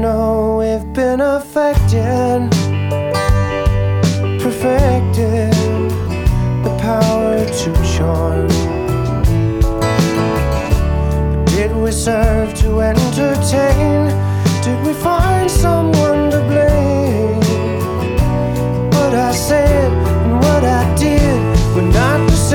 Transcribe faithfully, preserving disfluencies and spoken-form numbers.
know we've been affected, perfected the power to charm. But did we serve to entertain